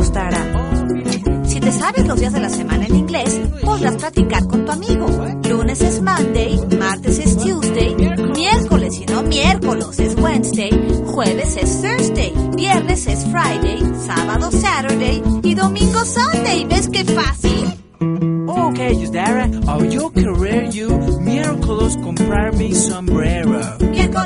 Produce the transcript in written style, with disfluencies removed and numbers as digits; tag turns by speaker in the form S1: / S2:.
S1: Yostara. Si te sabes los días de la semana en inglés, podrás practicar con tu amigo. Lunes es Monday, martes es Tuesday, miércoles y no miércoles es Wednesday, jueves es Thursday, viernes es Friday, sábado Saturday y domingo Sunday. ¿Ves qué fácil?
S2: Okay, Yostara, yo querer you miércoles comprar mi sombrero.
S1: Miércoles